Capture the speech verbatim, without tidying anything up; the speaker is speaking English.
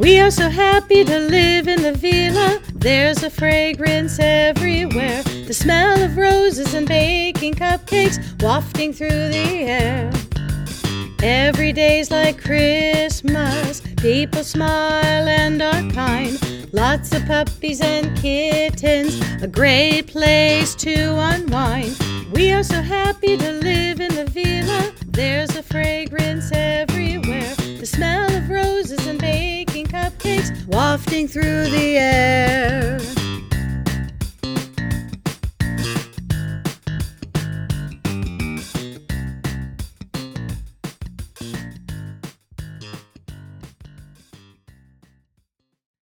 We are so happy to live in the villa. There's a fragrance everywhere, the smell of roses and baking cupcakes wafting through the air. Every day's like Christmas, people smile and are kind. Lots of puppies and kittens, a great place to unwind. We are so happy to live in the villa. There's a fragrance everywhere, the smell of roses and baking cupcakes wafting through the air.